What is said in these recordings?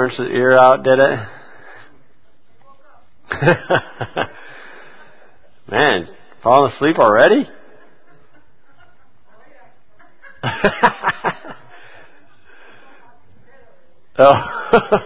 Turns his ear out, did it? Man, falling asleep already? Oh.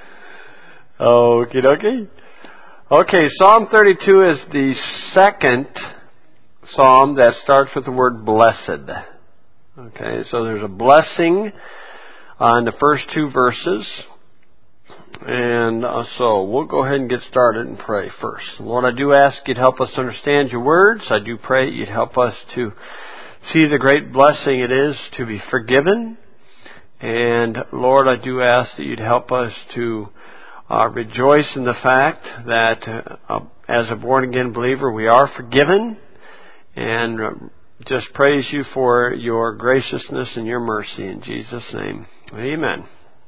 Okie dokie. Okay, Psalm 32 is the second psalm that starts with the word blessed. Okay, so there's a blessing in the first two verses. And so we'll go ahead and get started and pray first. Lord, I do ask you'd help us understand your words. I do pray you'd help us to see the great blessing it is to be forgiven. And Lord, I do ask that you'd help us to rejoice in the fact that as a born-again believer we are forgiven, and just praise you for your graciousness and your mercy in Jesus' name. Amen.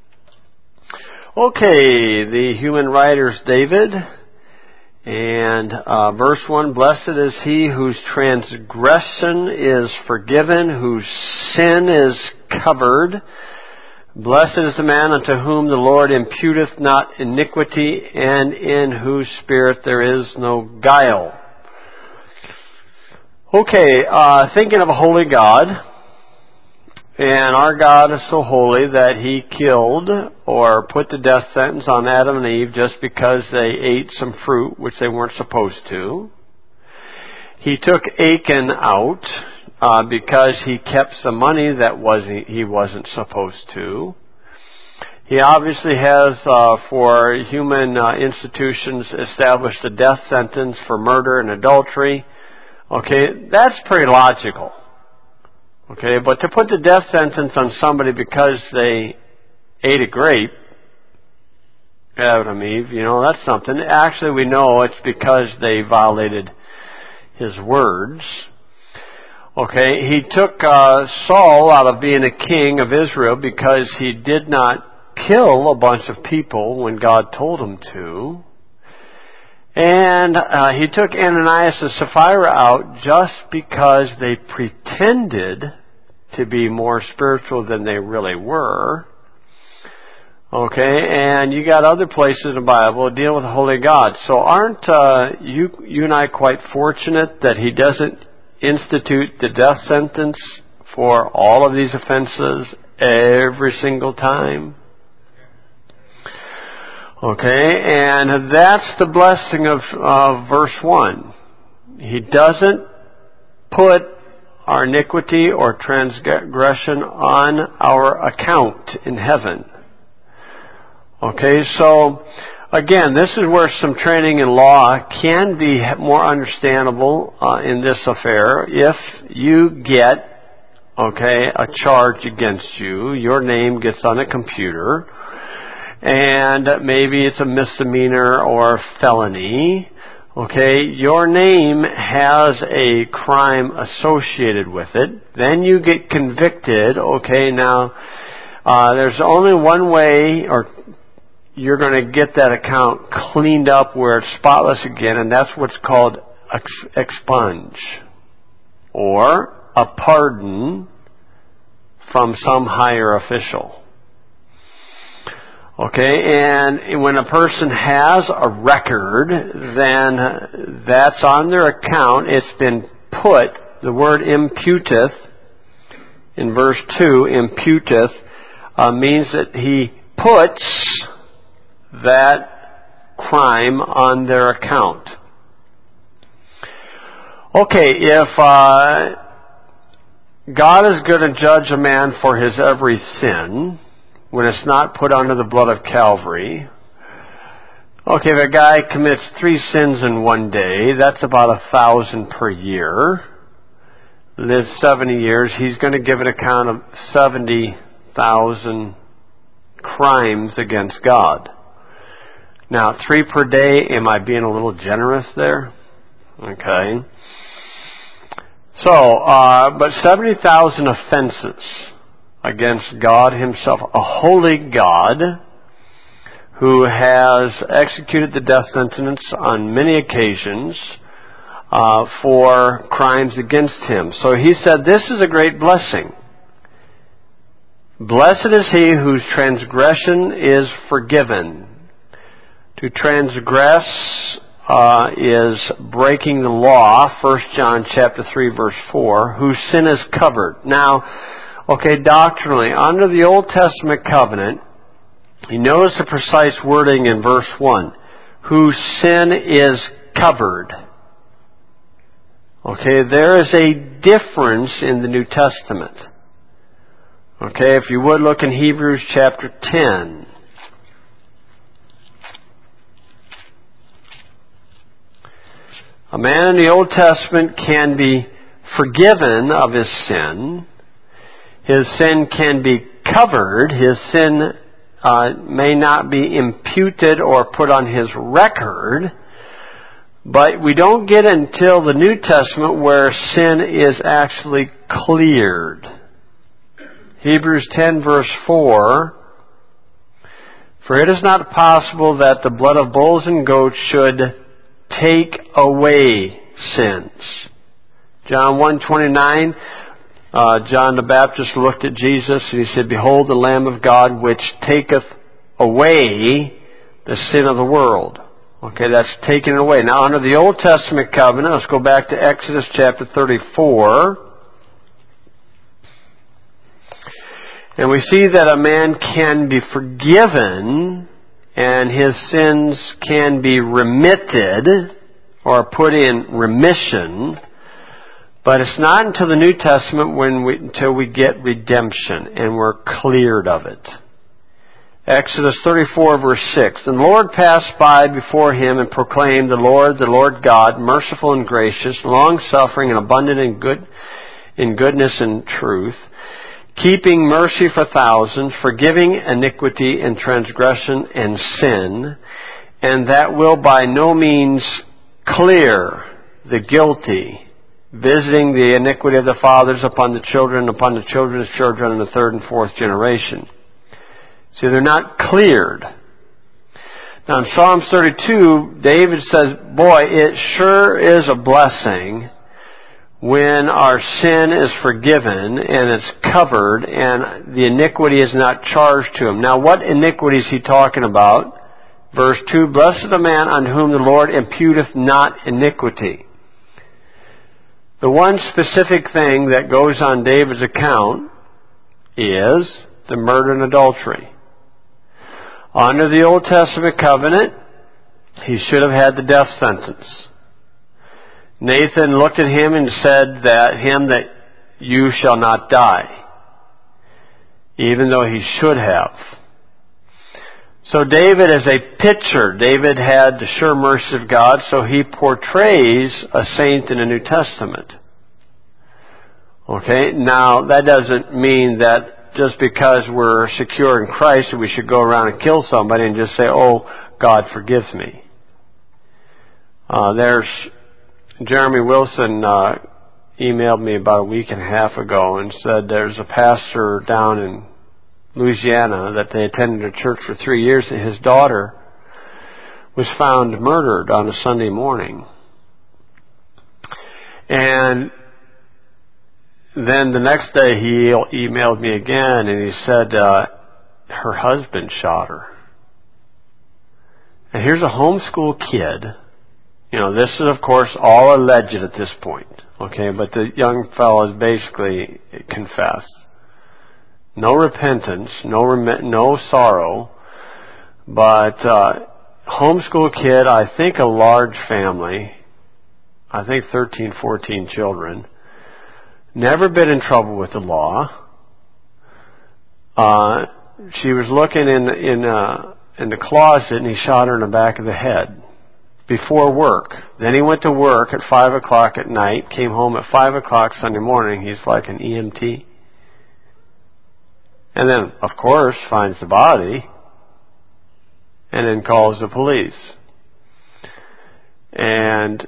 Okay, the human writer is David, and verse 1, blessed is he whose transgression is forgiven, whose sin is covered. Blessed is the man unto whom the Lord imputeth not iniquity, and in whose spirit there is no guile. Okay, thinking of a holy God, and our God is so holy that He killed or put the death sentence on Adam and Eve just because they ate some fruit which they weren't supposed to. He took Achan out because he kept some money that he wasn't supposed to. He obviously has, for human institutions, established a death sentence for murder and adultery. Okay, that's pretty logical. Okay, but to put the death sentence on somebody because they ate a grape, Adam and Eve, that's something. Actually, we know it's because they violated His words. Okay, He took Saul out of being a king of Israel because he did not kill a bunch of people when God told him to. And He took Ananias and Sapphira out just because they pretended to be more spiritual than they really were. Okay, and you got other places in the Bible that deal with the Holy God. So aren't you and I quite fortunate that He doesn't institute the death sentence for all of these offenses every single time? Okay, and that's the blessing of verse 1. He doesn't put our iniquity or transgression on our account in heaven. Okay, so again, this is where some training in law can be more understandable in this affair. If you get, a charge against you, your name gets on a computer, and maybe it's a misdemeanor or felony. Okay, your name has a crime associated with it. Then you get convicted. Okay, now there's only one way, or you're going to get that account cleaned up where it's spotless again, and that's what's called expunge, or a pardon from some higher official. Okay, and when a person has a record, then that's on their account. It's been put, the word imputeth, in verse 2, imputeth, means that he puts that crime on their account. Okay, if God is going to judge a man for his every sin, when it's not put under the blood of Calvary. Okay, if a guy commits 3 sins in one day, that's about 1,000 per year. Lives 70 years, he's going to give an account of 70,000 crimes against God. Now, 3 per day, am I being a little generous there? Okay. So, but 70,000 offenses against God Himself, a holy God who has executed the death sentence on many occasions for crimes against Him. So He said, this is a great blessing. Blessed is he whose transgression is forgiven. To transgress is breaking the law, 1 John chapter 3 verse 4, whose sin is covered. Now, doctrinally, under the Old Testament covenant, you notice the precise wording in verse 1, whose sin is covered. There is a difference in the New Testament. If you would look in Hebrews chapter 10. A man in the Old Testament can be forgiven of his sin. His sin can be covered. His sin may not be imputed or put on his record. But we don't get until the New Testament where sin is actually cleared. Hebrews 10 verse 4, for it is not possible that the blood of bulls and goats should take away sins. John 1:29, John the Baptist looked at Jesus and he said, behold the Lamb of God which taketh away the sin of the world. That's taken away. Now under the Old Testament covenant, let's go back to Exodus chapter 34. And we see that a man can be forgiven and his sins can be remitted or put in remission, but it's not until the New Testament until we get redemption and we're cleared of it. Exodus 34 verse 6, and the Lord passed by before him and proclaimed, the Lord God, merciful and gracious, long-suffering and abundant in goodness and truth, keeping mercy for thousands, forgiving iniquity and transgression and sin, and that will by no means clear the guilty, visiting the iniquity of the fathers upon the children's children, in the third and fourth generation. See, they're not cleared. Now in Psalms 32, David says, boy, it sure is a blessing when our sin is forgiven and it's covered and the iniquity is not charged to him. Now what iniquity is he talking about? Verse 2, blessed the man on whom the Lord imputeth not iniquity. The one specific thing that goes on David's account is the murder and adultery. Under the Old Testament covenant, he should have had the death sentence. Nathan looked at him and said that you shall not die, even though he should have. So David is a picture. David had the sure mercy of God, so he portrays a saint in the New Testament. Now that doesn't mean that just because we're secure in Christ we should go around and kill somebody and just say, oh, God forgives me. There's Jeremy Wilson emailed me about a week and a half ago and said there's a pastor down in Louisiana that they attended a church for 3 years, and his daughter was found murdered on a Sunday morning. And then the next day he emailed me again and he said her husband shot her. And here's a homeschool kid. This is of course all alleged at this point. But the young fellow has basically confessed. No repentance, no sorrow, but homeschool kid, I think a large family, I think 13, 14 children, never been in trouble with the law. She was looking in the closet and he shot her in the back of the head before work. Then he went to work at 5 o'clock at night, came home at 5 o'clock Sunday morning. He's like an EMT. And then, of course, finds the body and then calls the police. And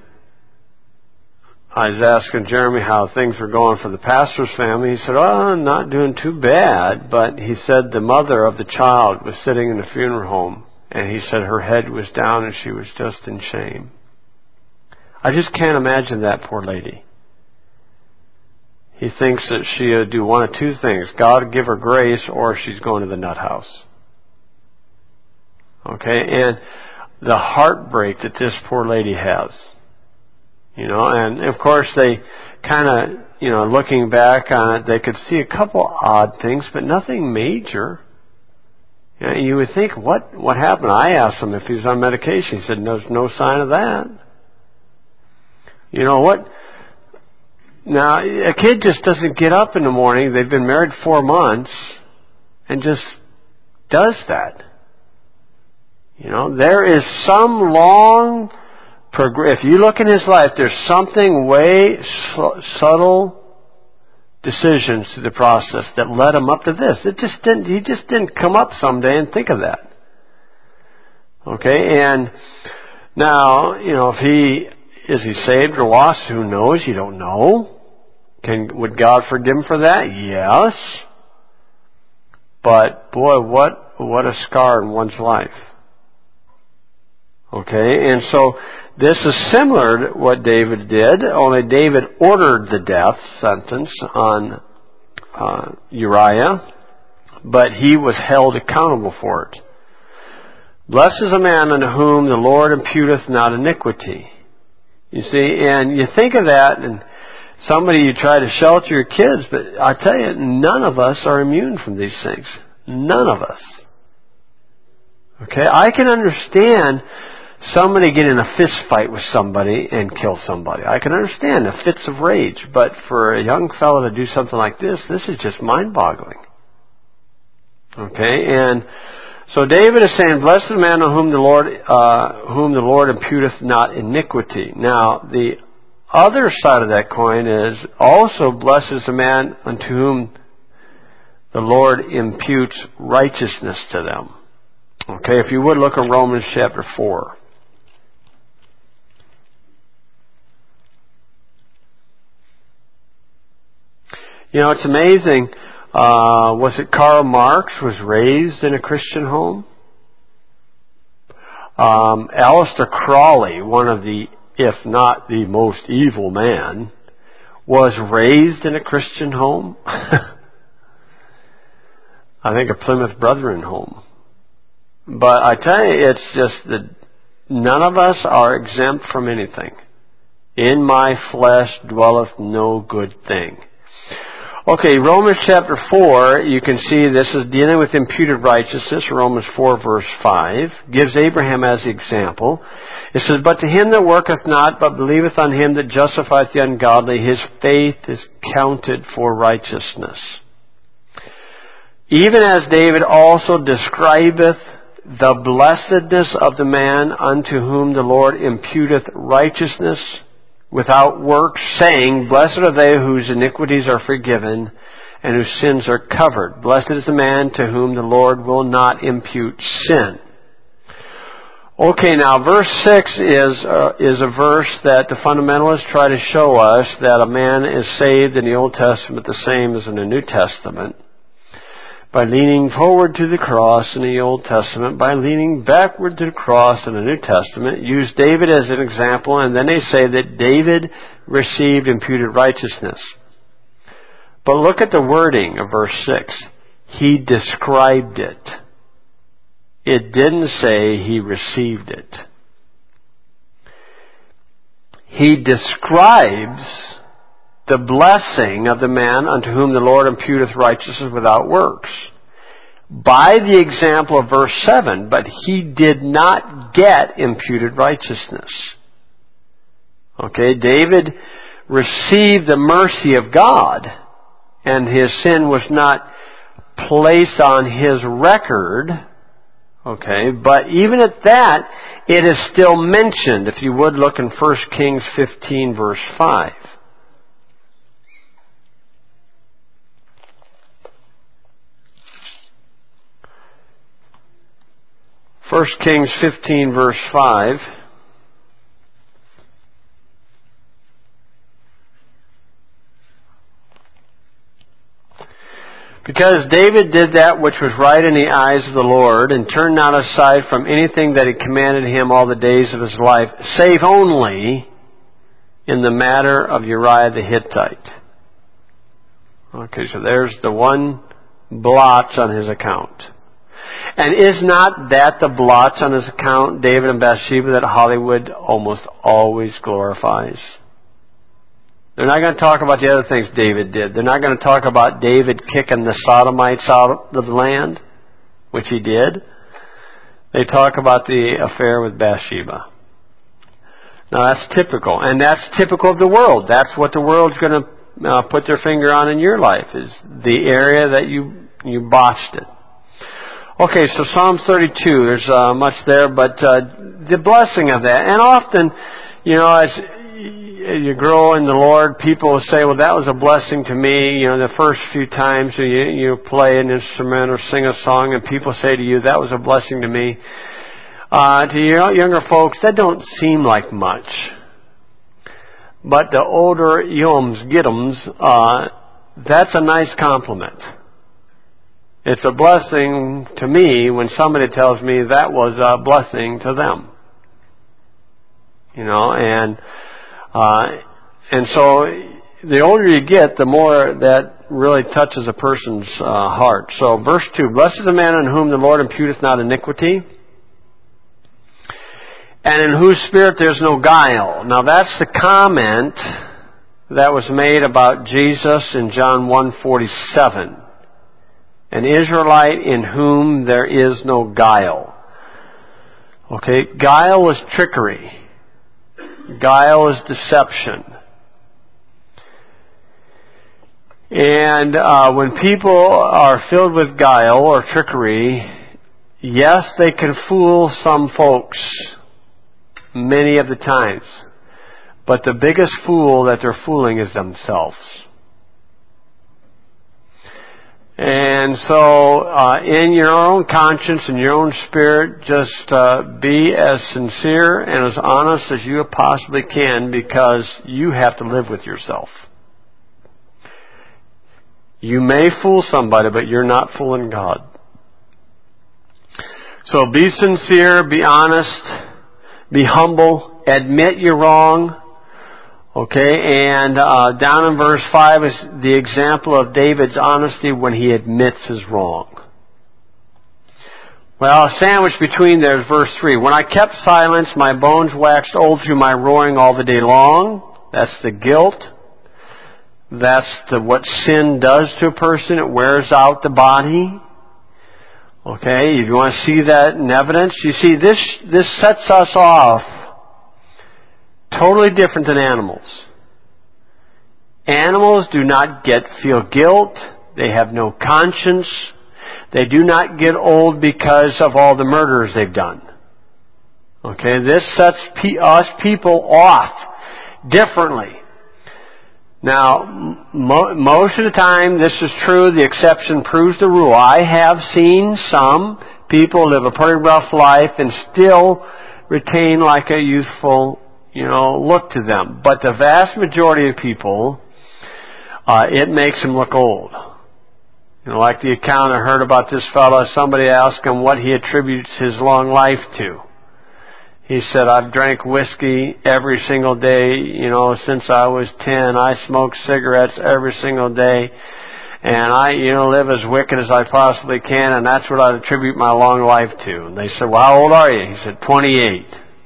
I was asking Jeremy how things were going for the pastor's family. He said, not doing too bad. But he said the mother of the child was sitting in the funeral home, and he said her head was down and she was just in shame. I just can't imagine that poor lady. He thinks that she'll do one of two things. God will give her grace, or she's going to the nut house. Okay, and the heartbreak that this poor lady has. And of course they kind of, looking back on it, they could see a couple odd things, but nothing major. You would think, what happened? I asked him if he was on medication. He said, there's no sign of that. You know what? Now, a kid just doesn't get up in the morning. They've been married 4 months and just does that. There is some long if you look in his life, there's something way subtle decisions to the process that led him up to this. He just didn't come up someday and think of that. Okay, and now, is he saved or lost? Who knows? You don't know. Would God forgive him for that? Yes. But boy, what a scar in one's life. Okay, and so this is similar to what David did, only David ordered the death sentence on Uriah, but he was held accountable for it. Blessed is a man unto whom the Lord imputeth not iniquity. You see, and you think of that, and you try to shelter your kids, but I tell you, none of us are immune from these things. None of us. Okay, I can understand somebody get in a fist fight with somebody and kill somebody. I can understand the fits of rage, but for a young fellow to do something like this is just mind-boggling. Okay, and so David is saying, "Blessed is the man on whom the Lord imputeth not iniquity." Now, the other side of that coin is also, "Blessed is the man unto whom the Lord imputes righteousness to them." Okay, if you would look at Romans chapter 4. It's amazing. Was it Karl Marx was raised in a Christian home? Aleister Crowley, one of the, if not the most evil man, was raised in a Christian home. I think a Plymouth Brethren home. But I tell you, it's just that none of us are exempt from anything. In my flesh dwelleth no good thing. Okay, Romans chapter 4, you can see this is dealing with imputed righteousness. Romans 4 verse 5 gives Abraham as the example. It says, "But to him that worketh not, but believeth on him that justifieth the ungodly, his faith is counted for righteousness. Even as David also describeth the blessedness of the man unto whom the Lord imputeth righteousness without works, saying, Blessed are they whose iniquities are forgiven and whose sins are covered. Blessed is the man to whom the Lord will not impute sin." Okay, now verse 6 is a verse that the fundamentalists try to show us that a man is saved in the Old Testament the same as in the New Testament. By leaning forward to the cross in the Old Testament, by leaning backward to the cross in the New Testament, use David as an example, and then they say that David received imputed righteousness. But look at the wording of verse 6. He described it. It didn't say he received it. He describes the blessing of the man unto whom the Lord imputeth righteousness without works, by the example of verse 7, but he did not get imputed righteousness. Okay, David received the mercy of God, and his sin was not placed on his record. Okay, but even at that, it is still mentioned. If you would look in 1 Kings 15 verse 5. 1 Kings 15 verse 5. Because David did that which was right in the eyes of the Lord, and turned not aside from anything that he commanded him all the days of his life, save only in the matter of Uriah the Hittite. Okay, so there's the one blotch on his account. And is not that the blotch on his account, David and Bathsheba, that Hollywood almost always glorifies? They're not going to talk about the other things David did. They're not going to talk about David kicking the Sodomites out of the land, which he did. They talk about the affair with Bathsheba. Now that's typical, and that's typical of the world. That's what the world's going to put their finger on in your life, is the area that you botched it. Okay, so Psalm 32, there's much there, but the blessing of that, and often, as you grow in the Lord, people will say, well, that was a blessing to me. The first few times you play an instrument or sing a song, and people say to you, that was a blessing to me. To younger folks, that don't seem like much. But the older yums, get-ems, that's a nice compliment. It's a blessing to me when somebody tells me that was a blessing to them. And so the older you get, the more that really touches a person's heart. So verse 2, blessed is the man in whom the Lord imputeth not iniquity, and in whose spirit there's no guile. Now that's the comment that was made about Jesus in John 1:47. An Israelite in whom there is no guile. Okay, guile is trickery. Guile is deception. And when people are filled with guile or trickery, yes, they can fool some folks many of the times. But the biggest fool that they're fooling is themselves. And so, in your own conscience and your own spirit, just be as sincere and as honest as you possibly can, because you have to live with yourself. You may fool somebody, but you're not fooling God. So be sincere, be honest, be humble, admit you're wrong. Okay, and down in verse 5 is the example of David's honesty when he admits his wrong. Well, sandwiched between there is verse 3. When I kept silence, my bones waxed old through my roaring all the day long. That's the guilt. That's what sin does to a person. It wears out the body. Okay, if you want to see that in evidence, you see this sets us off totally different than animals. Animals do not feel guilt. They have no conscience. They do not get old because of all the murders they've done. Okay, this sets us people off differently. Now, most of the time this is true. The exception proves the rule. I have seen some people live a pretty rough life and still retain like a youthful look to them. But the vast majority of people, it makes them look old. Like the account I heard about this fellow, somebody asked him what he attributes his long life to. He said, I've drank whiskey every single day, since I was 10. I smoked cigarettes every single day. And I, live as wicked as I possibly can, and that's what I attribute my long life to. And they said, well, how old are you? He said, 28.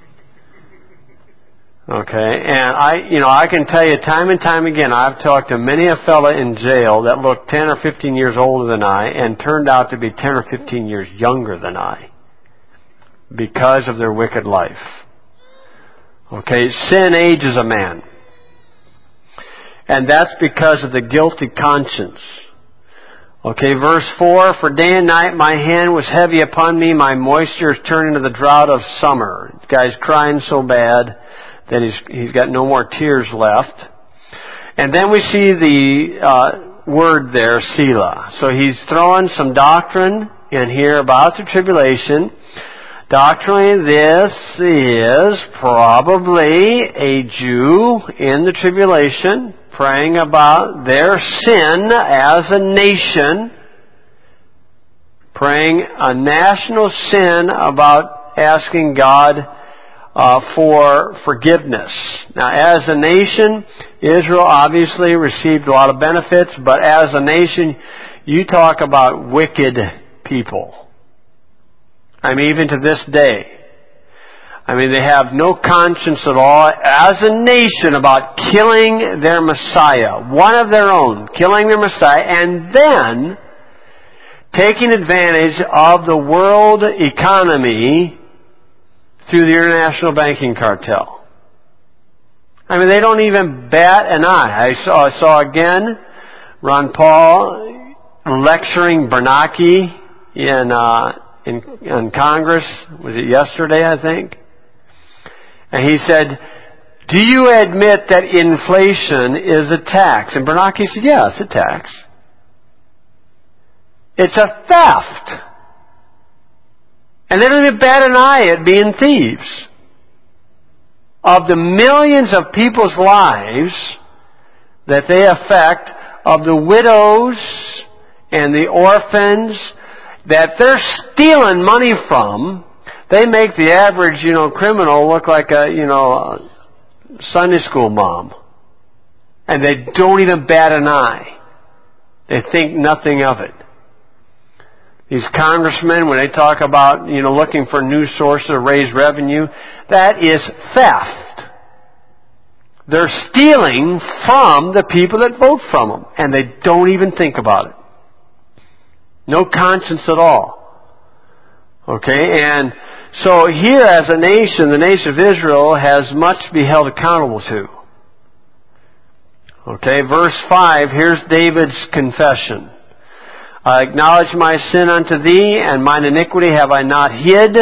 Okay, and I can tell you time and time again, I've talked to many a fella in jail that looked 10 or 15 years older than I and turned out to be 10 or 15 years younger than I because of their wicked life. Okay, sin ages a man. And that's because of the guilty conscience. Okay, verse 4, for day and night my hand was heavy upon me, my moisture is turned into the drought of summer. This guy's crying so bad that he's got no more tears left. And then we see the word there, Selah. So he's throwing some doctrine in here about the tribulation. Doctrinally, this is probably a Jew in the tribulation praying about their sin as a nation, praying a national sin about asking God for forgiveness. Now, as a nation, Israel obviously received a lot of benefits, but as a nation, you talk about wicked people. I mean, even to this day. I mean, they have no conscience at all as a nation about killing their Messiah, one of their own, killing their Messiah, and then taking advantage of the world economy through the international banking cartel. I mean, they don't even bat an eye. I saw again Ron Paul lecturing Bernanke in Congress. Was it yesterday, I think? And he said, "Do you admit that inflation is a tax?" And Bernanke said, "Yeah, it's a tax. It's a theft." And they don't even bat an eye at being thieves. Of the millions of people's lives that they affect, of the widows and the orphans that they're stealing money from, they make the average, criminal look like a Sunday school mom. And they don't even bat an eye. They think nothing of it. These congressmen, when they talk about, looking for new sources to raise revenue, that is theft. They're stealing from the people that vote from them, and they don't even think about it. No conscience at all. Okay, and so here as a nation, the nation of Israel has much to be held accountable to. Okay, verse 5, here's David's confession. "I acknowledge my sin unto thee, and mine iniquity have I not hid.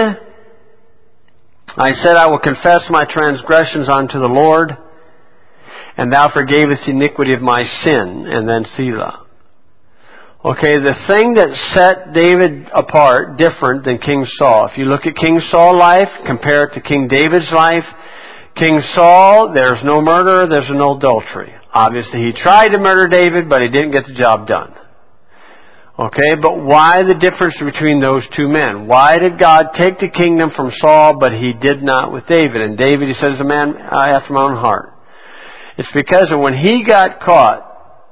I said, I will confess my transgressions unto the Lord, and thou forgavest the iniquity of my sin." And then Selah. Okay, the thing that set David apart different than King Saul. If you look at King Saul's life, compare it to King David's life. King Saul, there's no murder, there's no adultery. Obviously, he tried to murder David, but he didn't get the job done. Okay, but why the difference between those two men? Why did God take the kingdom from Saul, but He did not with David? And David, he says, is a man after my own heart. It's because of when he got caught,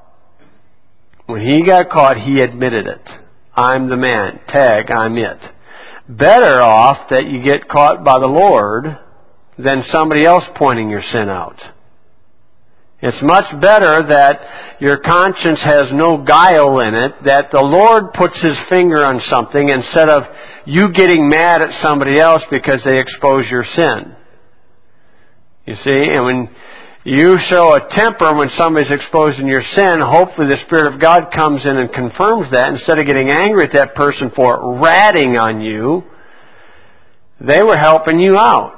he admitted it. I'm the man. Tag, I'm it. Better off that you get caught by the Lord than somebody else pointing your sin out. It's much better that your conscience has no guile in it, that the Lord puts His finger on something instead of you getting mad at somebody else because they expose your sin. You see, and when you show a temper when somebody's exposing your sin, hopefully the Spirit of God comes in and confirms that. Instead of getting angry at that person for ratting on you, they were helping you out.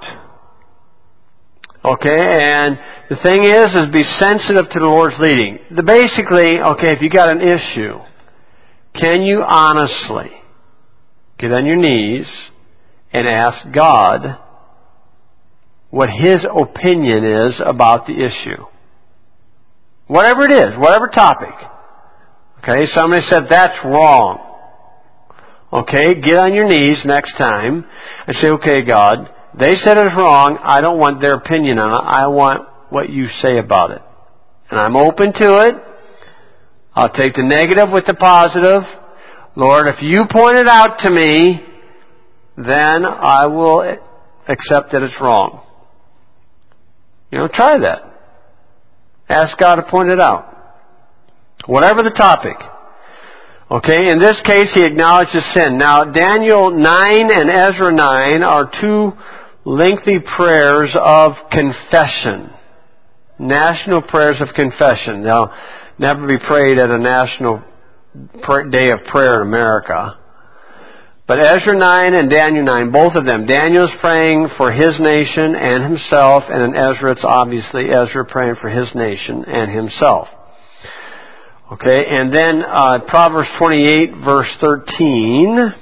Okay, and the thing is be sensitive to the Lord's leading. Basically, if you got an issue, can you honestly get on your knees and ask God what His opinion is about the issue? Whatever it is, whatever topic. Okay, somebody said that's wrong. Okay, get on your knees next time and say, okay, God, they said it's wrong. I don't want their opinion on it. I want what you say about it. And I'm open to it. I'll take the negative with the positive. Lord, if you point it out to me, then I will accept that it's wrong. Try that. Ask God to point it out. Whatever the topic. Okay, in this case, he acknowledges sin. Now, Daniel 9 and Ezra 9 are two lengthy prayers of confession. National prayers of confession. They'll never be prayed at a national day of prayer in America. But Ezra 9 and Daniel 9, both of them. Daniel's praying for his nation and himself, and in Ezra, it's obviously Ezra praying for his nation and himself. Okay, and then Proverbs 28, verse 13.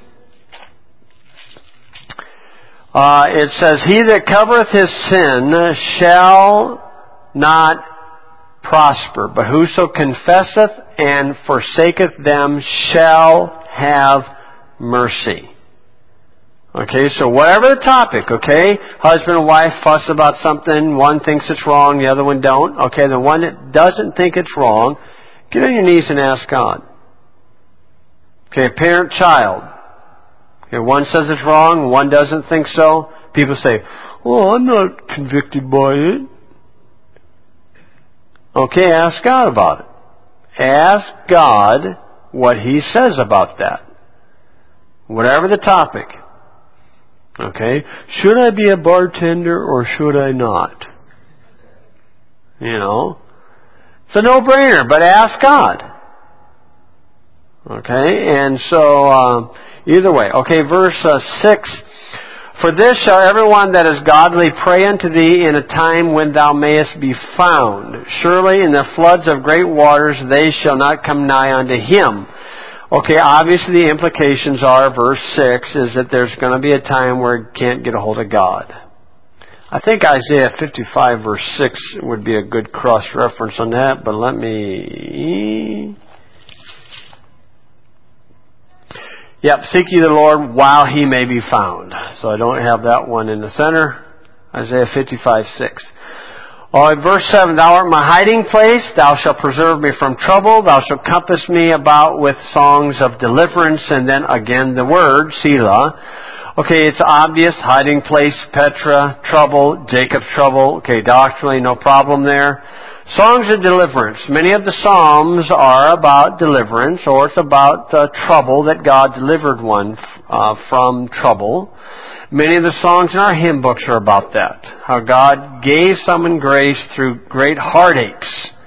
It says, "He that covereth his sin shall not prosper, but whoso confesseth and forsaketh them shall have mercy." Okay, so whatever the topic, okay, husband and wife fuss about something, one thinks it's wrong, the other one don't. Okay, the one that doesn't think it's wrong, get on your knees and ask God. Okay, parent-child. Okay, one says it's wrong, one doesn't think so. People say, "Oh, I'm not convicted by it." Okay, ask God about it. Ask God what He says about that. Whatever the topic. Okay? Should I be a bartender or should I not? You know? It's a no-brainer, but ask God. Okay? And so, either way. Okay, verse 6. For this shall everyone that is godly pray unto thee in a time when thou mayest be found. Surely in the floods of great waters they shall not come nigh unto him. Okay, obviously the implications are, verse 6, is that there's going to be a time where you can't get a hold of God. I think Isaiah 55 verse 6 would be a good cross-reference on that, but let me... Yep, seek ye the Lord while He may be found. So I don't have that one in the center. Isaiah 55, 6. Verse 7, Thou art my hiding place, thou shalt preserve me from trouble, thou shalt compass me about with songs of deliverance, and then again the word, Selah. Okay, it's obvious, hiding place, Petra, trouble, Jacob's trouble. Okay, doctrinally, no problem there. Songs of deliverance. Many of the Psalms are about deliverance, or it's about trouble, that God delivered one from trouble. Many of the songs in our hymn books are about that. How God gave someone grace through great heartaches.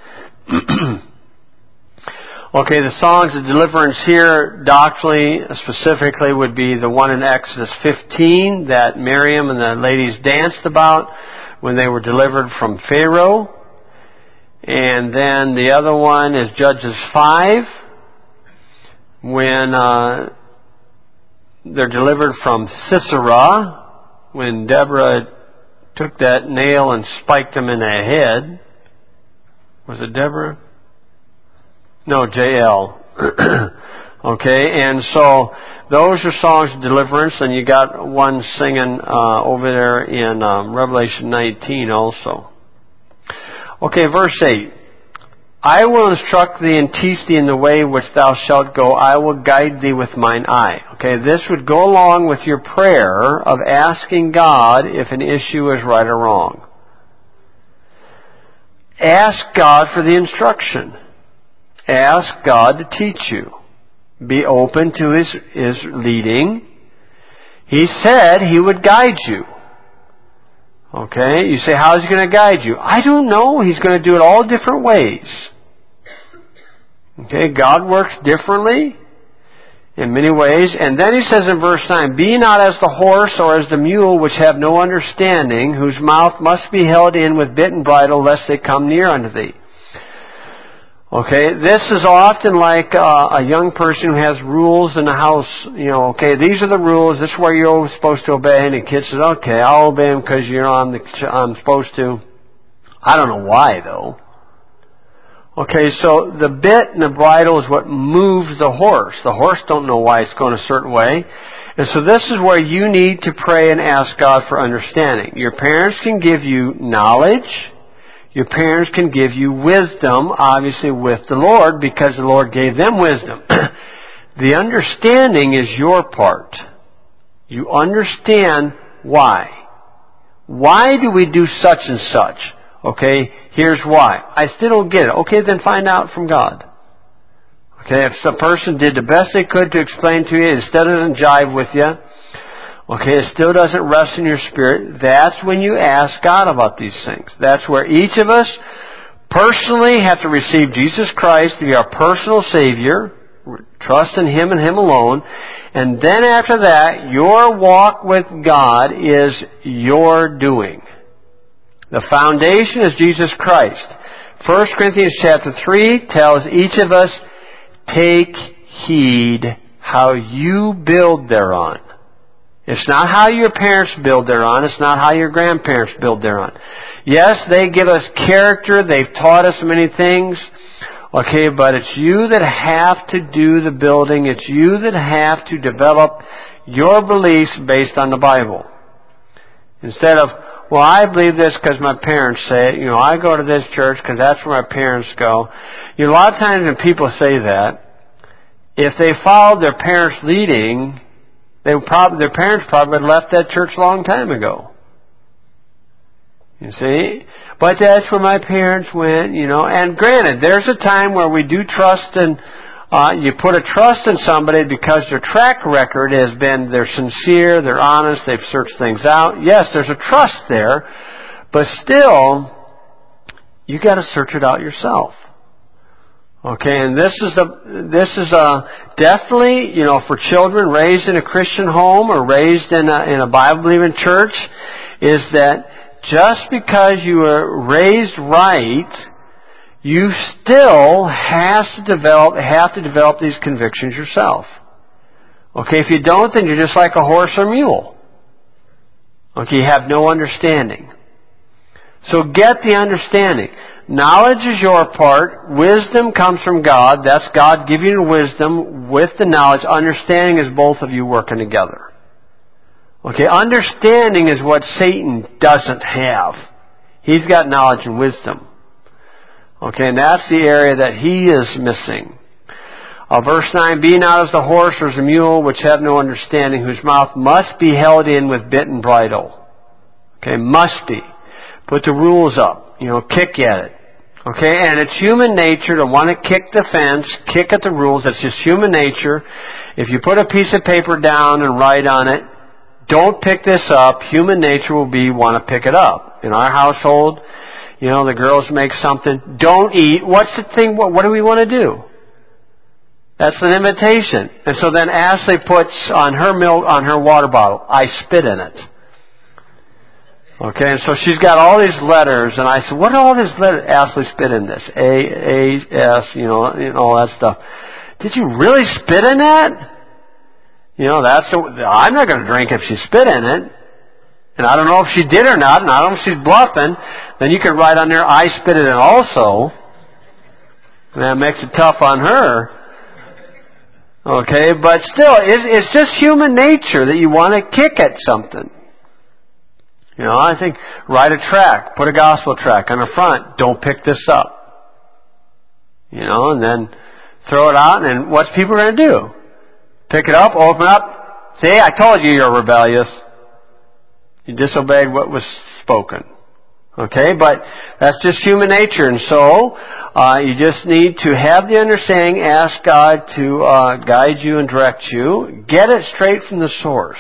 Okay, the songs of deliverance here, doctrinally, specifically, would be the one in Exodus 15 that Miriam and the ladies danced about when they were delivered from Pharaoh. And then the other one is Judges 5, when they're delivered from Sisera, when Deborah took that nail and spiked him in the head. Was it Deborah? No, Jael. Okay, and so those are songs of deliverance, and you got one singing over there in Revelation 19 also. Okay, verse 8. I will instruct thee and teach thee in the way which thou shalt go. I will guide thee with mine eye. Okay, this would go along with your prayer of asking God if an issue is right or wrong. Ask God for the instruction. Ask God to teach you. Be open to His leading. He said He would guide you. Okay, you say, how is He going to guide you? I don't know. He's going to do it all different ways. Okay, God works differently in many ways. And then He says in verse 9, Be not as the horse or as the mule which have no understanding, whose mouth must be held in with bit and bridle, lest they come near unto thee. Okay, this is often like a young person who has rules in the house. You know, okay, these are the rules. This is where you're supposed to obey. And the kid says, okay, I'll obey them because I'm supposed to. I don't know why, though. Okay, so the bit and the bridle is what moves the horse. The horse don't know why it's going a certain way. And so this is where you need to pray and ask God for understanding. Your parents can give you knowledge. Your parents can give you wisdom, obviously with the Lord, because the Lord gave them wisdom. The understanding is your part. You understand why. Why do we do such and such? Okay, here's why. I still don't get it. Okay, then find out from God. Okay, if some person did the best they could to explain to you, it still doesn't jive with you. Okay, it still doesn't rest in your spirit. That's when you ask God about these things. That's where each of us personally have to receive Jesus Christ to be our personal Savior, trust in Him and Him alone, and then after that, your walk with God is your doing. The foundation is Jesus Christ. 1 Corinthians chapter 3 tells each of us, take heed how you build thereon. It's not how your parents build thereon. It's not how your grandparents build thereon. Yes, they give us character. They've taught us many things. Okay, but it's you that have to do the building. It's you that have to develop your beliefs based on the Bible. Instead of, well, I believe this because my parents say it. I go to this church because that's where my parents go. A lot of times when people say that, if they followed their parents' leading, their parents probably had left that church a long time ago. You see? But that's where my parents went, And granted, there's a time where we do trust and you put a trust in somebody because their track record has been they're sincere, they're honest, they've searched things out. Yes, there's a trust there, but still, you got to search it out yourself. Okay, and this is definitely for children raised in a Christian home or raised in a Bible-believing church, is that just because you were raised right, you still have to develop these convictions yourself. Okay, if you don't, then you're just like a horse or mule. Okay, you have no understanding. So get the understanding. Knowledge is your part. Wisdom comes from God. That's God giving you wisdom with the knowledge. Understanding is both of you working together. Okay, understanding is what Satan doesn't have. He's got knowledge and wisdom. Okay, and that's the area that he is missing. Verse 9, be not as the horse or as the mule, which have no understanding, whose mouth must be held in with bit and bridle. Okay, must be. Put the rules up. Kick at it. Okay, and it's human nature to want to kick the fence, kick at the rules. That's just human nature. If you put a piece of paper down and write on it, don't pick this up. Human nature will be want to pick it up. In our household, the girls make something. Don't eat. What's the thing? What do we want to do? That's an invitation. And so then Ashley puts on her water bottle, I spit in it. Okay, and so she's got all these letters, and I said, what are all these letters? Ashley spit in this. A, S, and all that stuff. Did you really spit in that? I'm not going to drink if she spit in it. And I don't know if she did or not, and I don't know if she's bluffing. Then you could write on there, I spit it in also. And that makes it tough on her. Okay, but still, it's just human nature that you want to kick at something. I think write a tract, put a gospel tract on the front. Don't pick this up. And then throw it out, and what's people going to do? Pick it up, open up. See, I told you you're rebellious. You disobeyed what was spoken. Okay, but that's just human nature, and so you just need to have the understanding, ask God to guide you and direct you. Get it straight from the source.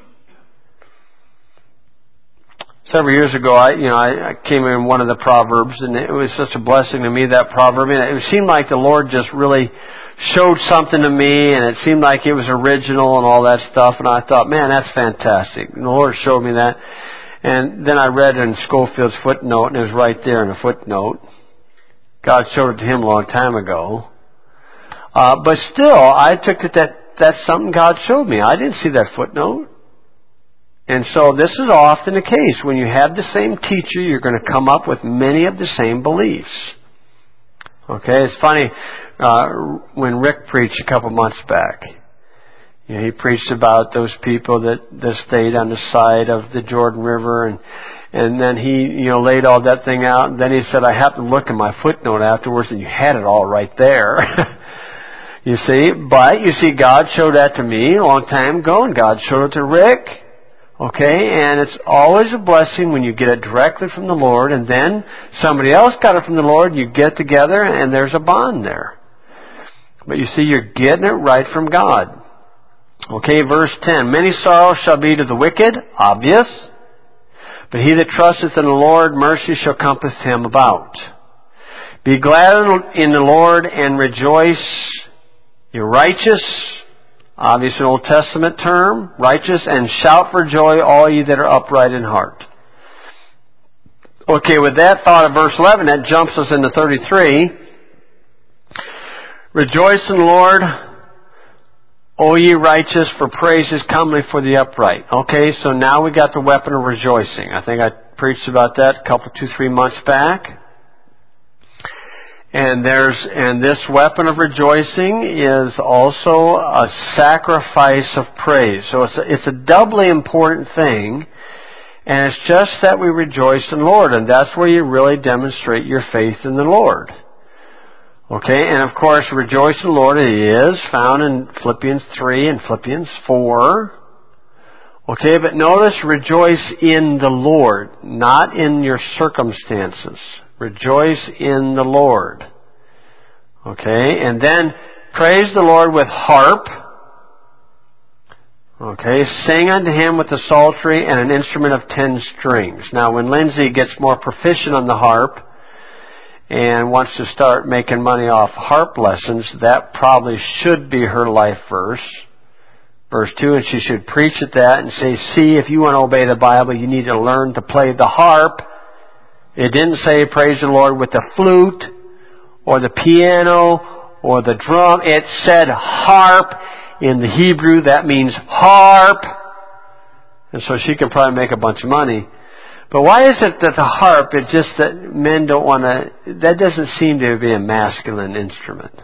Several years ago, I came in one of the Proverbs, and it was such a blessing to me, that proverb. And it seemed like the Lord just really showed something to me, and it seemed like it was original and all that stuff. And I thought, man, that's fantastic. And the Lord showed me that. And then I read in Schofield's footnote, and it was right there in the footnote. God showed it to him a long time ago. But still, I took it that that's something God showed me. I didn't see that footnote. And so this is often the case. When you have the same teacher, you're going to come up with many of the same beliefs. Okay, it's funny, when Rick preached a couple months back, he preached about those people that stayed on the side of the Jordan River, and then he laid all that thing out, and then he said, I happened to look at my footnote afterwards, and you had it all right there. You see, but you see, God showed that to me a long time ago, and God showed it to Rick. Okay, and it's always a blessing when you get it directly from the Lord, and then somebody else got it from the Lord, you get together, and there's a bond there. But you see, you're getting it right from God. Okay, verse 10, many sorrows shall be to the wicked, obvious, but he that trusteth in the Lord, mercy shall compass him about. Be glad in the Lord and rejoice, you're righteous, obvious an Old Testament term, righteous, and shout for joy, all ye that are upright in heart. Okay, with that thought of verse 11, that jumps us into 33. Rejoice in the Lord, O ye righteous, for praise is comely for the upright. Okay, so now we got the weapon of rejoicing. I think I preached about that a couple, 2-3 months back. And this weapon of rejoicing is also a sacrifice of praise. So it's a doubly important thing, and it's just that we rejoice in the Lord, and that's where you really demonstrate your faith in the Lord. Okay, and of course, rejoice in the Lord is found in Philippians 3 and Philippians 4. Okay, but notice rejoice in the Lord, not in your circumstances. Rejoice in the Lord. Okay, and then praise the Lord with harp. Okay, sing unto Him with the psaltery and an instrument of 10 strings. Now, when Lindsay gets more proficient on the harp and wants to start making money off harp lessons, that probably should be her life verse. Verse 2, and she should preach at that and say, see, if you want to obey the Bible, you need to learn to play the harp. It didn't say praise the Lord with the flute or the piano or the drum. It said harp. In the Hebrew, that means harp. And so she can probably make a bunch of money. But why is it that the harp, it's just that men don't want to, that doesn't seem to be a masculine instrument.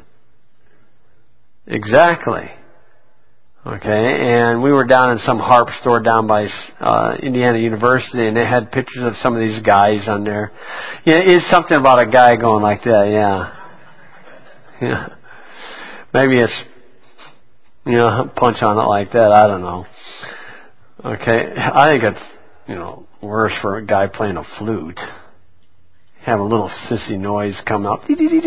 Exactly. Okay, and we were down in some harp store down by Indiana University, and they had pictures of some of these guys on there. Yeah, it's something about a guy going like that, yeah. Yeah. Maybe it's, punch on it like that, I don't know. Okay, I think it's, worse for a guy playing a flute. Have a little sissy noise come out,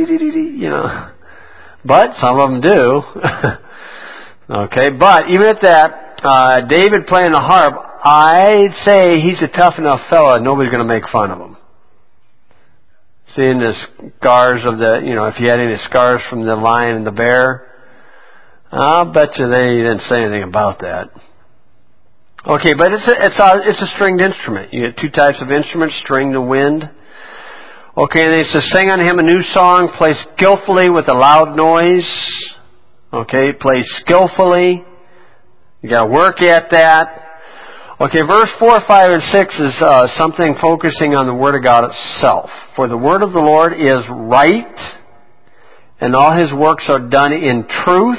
But some of them do. Okay, but even at that, David playing the harp, I'd say he's a tough enough fella, nobody's going to make fun of him. Seeing the scars of if you had any scars from the lion and the bear, I'll bet you they didn't say anything about that. Okay, but it's a stringed instrument. You get two types of instruments, string and wind. Okay, and it says, sing unto Him a new song, play skillfully with a loud noise. Okay, play skillfully. You got to work at that. Okay, verse 4, 5, and 6 is something focusing on the Word of God itself. For the Word of the Lord is right, and all His works are done in truth.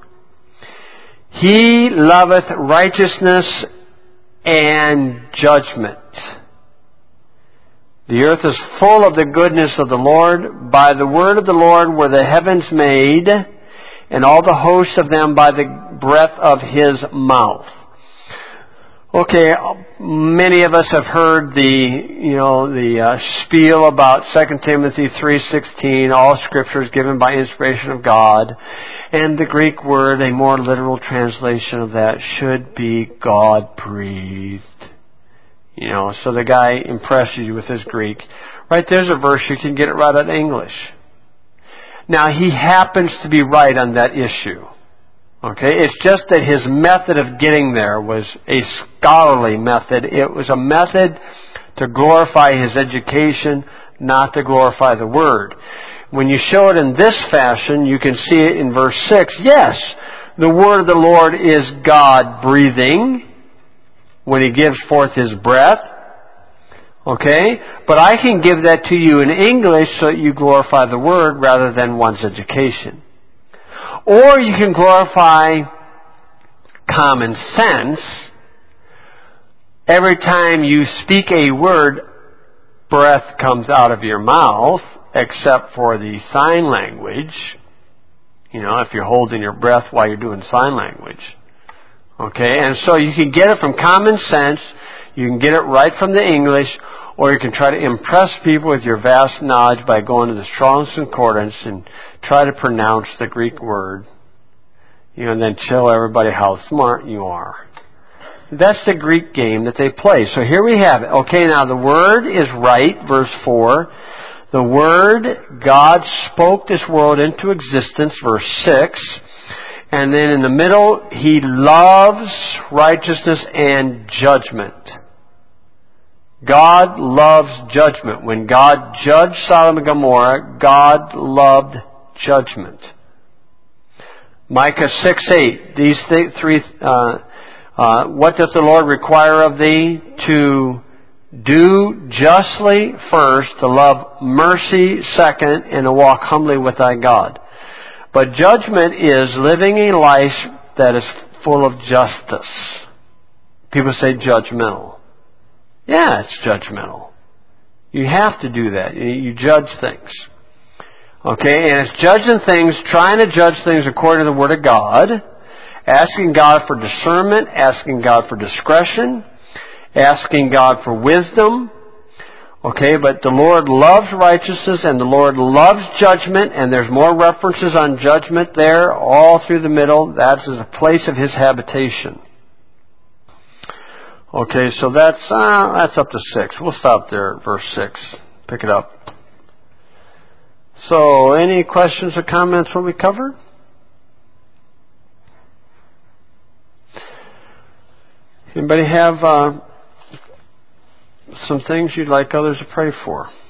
He loveth righteousness and judgment. The earth is full of the goodness of the Lord. By the word of the Lord were the heavens made, and all the hosts of them by the breath of His mouth. Okay, many of us have heard the spiel about 2 Timothy 3:16, all Scripture is given by inspiration of God, and the Greek word, a more literal translation of that, should be God-breathed. So the guy impresses you with his Greek. Right there's a verse, you can get it right out of English. Now, he happens to be right on that issue. Okay, it's just that his method of getting there was a scholarly method. It was a method to glorify his education, not to glorify the Word. When you show it in this fashion, you can see it in verse 6. Yes, the Word of the Lord is God breathing when He gives forth His breath. Okay, but I can give that to you in English so that you glorify the Word rather than one's education. Or you can glorify common sense. Every time you speak a word, breath comes out of your mouth, except for the sign language. If you're holding your breath while you're doing sign language. Okay, and so you can get it from common sense, you can get it right from the English, or you can try to impress people with your vast knowledge by going to the Strong's Concordance and try to pronounce the Greek word, and then show everybody how smart you are. That's the Greek game that they play. So here we have it. Okay, now the Word is right, verse 4. The Word, God spoke this world into existence, verse 6. And then in the middle, He loves righteousness and judgment. God loves judgment. When God judged Sodom and Gomorrah, God loved judgment. Micah 6:8. These three. What doth the Lord require of thee? To Do justly first, to love mercy second, and to walk humbly with thy God. But judgment is living a life that is full of justice. People say judgmental. Yeah, it's judgmental. You have to do that. You judge things. Okay, and it's judging things, trying to judge things according to the Word of God, asking God for discernment, asking God for discretion, asking God for wisdom. Okay, but the Lord loves righteousness and the Lord loves judgment, and there's more references on judgment there all through the middle. That is a place of His habitation. Okay, so that's up to 6. We'll stop there at verse 6. Pick it up. So, any questions or comments what we covered? Anybody have some things you'd like others to pray for?